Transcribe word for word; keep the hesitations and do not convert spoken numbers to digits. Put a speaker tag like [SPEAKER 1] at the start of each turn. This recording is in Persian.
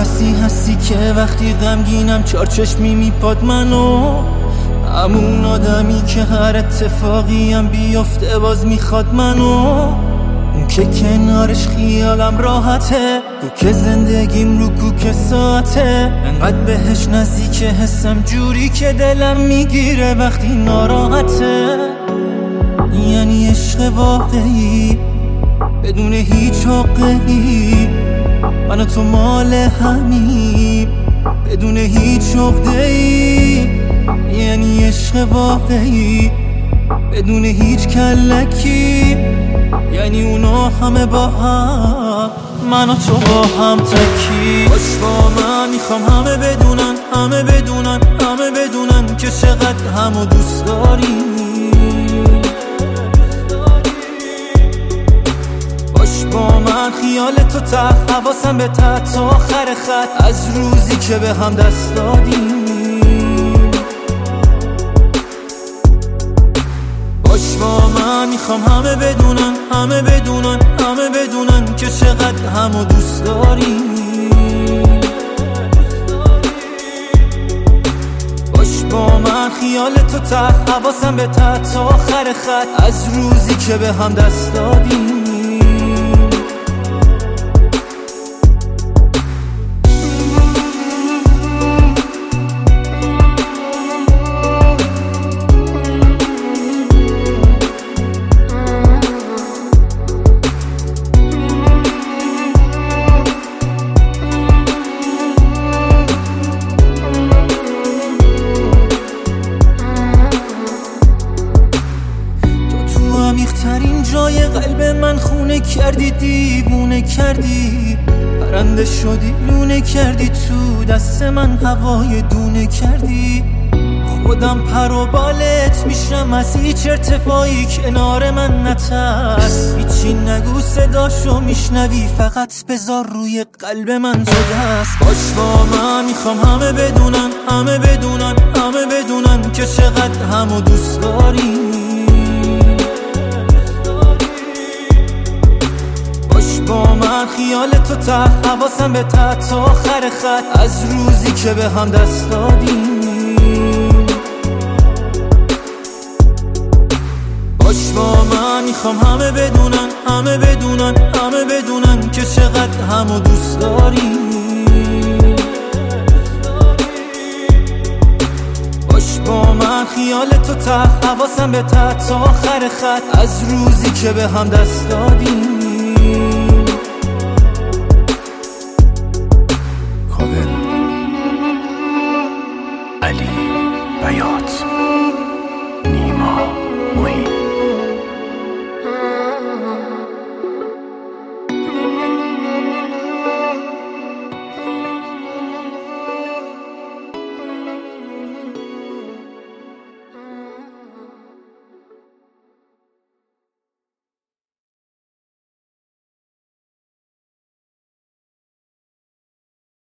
[SPEAKER 1] کسی هستی که وقتی غمگینم چار چشمی میپاد منو، همون آدمی که هر اتفاقیم بیفته باز میخواد منو، اون که کنارش خیالم راحته، رو که زندگیم رو کوک ساعته، انقدر بهش نزدیک حسم جوری که دلم میگیره وقتی ناراحته. یعنی عشق واقعی بدون هیچ عقده‌ای، من و تو مال همیم بدون هیچ عقده‌ای. یعنی عشق واقعی بدون هیچ کلکی، یعنی اونا همه با هم، من و تو با هم تکی. باش با من میخوام همه بدونن، همه بدونن، همه بدونن که چقدر همو دوست داریم. باش با من خیال تو ته، حواسم به ته تا آخر خط، از روزی که به هم دست دادیم. باش با من میخوام همه بدونن، همه بدونن، همه بدونن که چقدر همو دوست داریم. باش با من خیال تو ته، حواسم به ته تا آخر خط، از روزی که به هم دست دادیم. عمیق‌ترین جای قلب من خونه کردی، دیوونه کردی، پرنده شدی لونه کردی، تو دست من هوای دونه کردی. خودم پر و بالت میشم از هیچ ارتفاعی، کنار من نترس، هیچی نگو صداشو میشنوی، فقط بذار روی قلب من تو دست. باش با من میخوام همه بدونن، همه بدونن، همه بدونن که چقدر همو دوست داریم. با من خیال تو ته، حواسم به ته تا آخر خط، از روزی که به هم دست دادیم. باش با من میخوام همه بدونن، همه بدونن، همه بدونن که چقدر همو دوست داریم. باش با من خیال تو ته، حواسم به ته تا آخر خط، از روزی که به هم دست دادیم.